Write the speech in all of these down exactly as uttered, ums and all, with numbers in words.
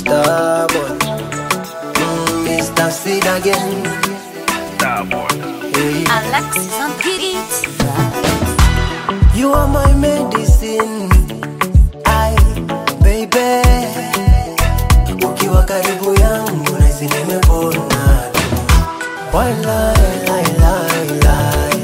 Starboy, mm, Mister Seed again. Starboy. Hey. Alexis on the beat. You are my medicine, I baby. Ukiwa karibu yangu nahisi nimepona. Why lie, lie, lie, lie,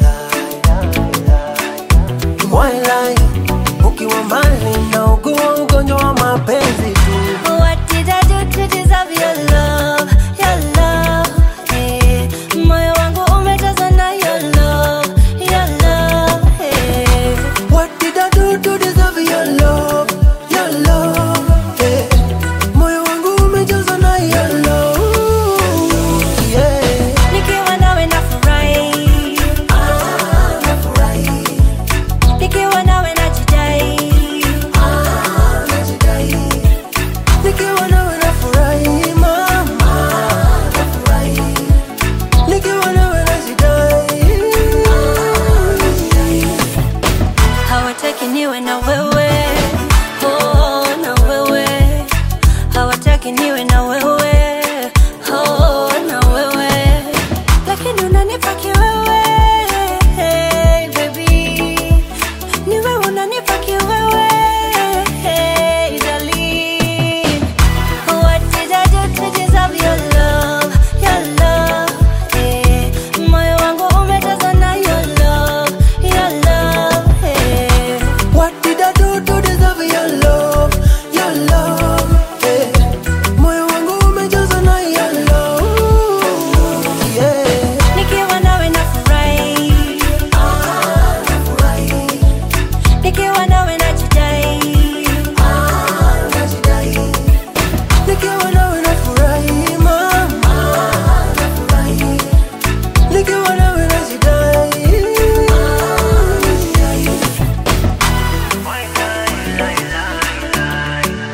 lie. Why lie? Ukiwa mbali naugua ugonjwa wa mapenzi tu. What did I do to deserve your love, your love? Hey, moyo wangu umejazwa na your love, your love. Hey, What did I do to deserve your love, your love? Hey, moyo wangu umejazwa na your love. Yeah. nikiwa nawe nafurahi, Ah, nafurahi. nikiwa nawe najidai. Ah, najidai. Nikiwa nawe nafurahi, mama. Nafurahi. Nikiwa nawe najidai. Ah, najidai. Hawataki niwe na wewe, oh, na wewe. Hawataki niwe na wewe, oh, na wewe. Lakini unanipa kiwewe, hey, baby. Ni wewe unanipa kiwewe, hey, darling. What did I do to deserve your love, your love? Hey, moyo wangu umejazwa na your love, your love. Hey, What did I do to deserve your love, your love? Hey, moyo wangu umejazwa na your love. Yeah. nikiwa nawe nafurahi, Ah, nafurahi. nikiwa nawe najidai. Ah, najidai. Nikiwa nawe nafurahi, mama. Nafurahi. Nikiwa nawe najidai. Ah, najidai. Why lie, lie, lie, lie?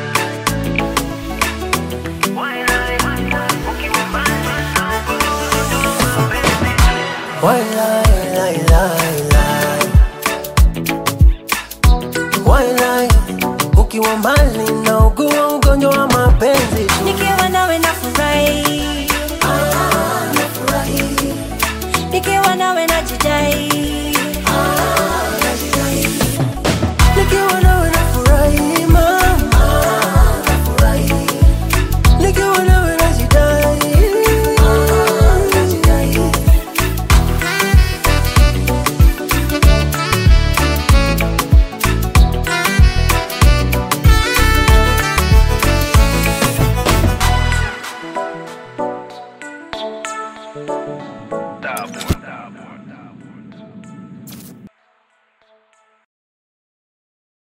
Why lie? Ukiwa mbali naugua mapenzi tu. Why lie, lie, lie, lie? Why lie? Ukiwa mbali naugua ugonjwa wa mapenzi tu.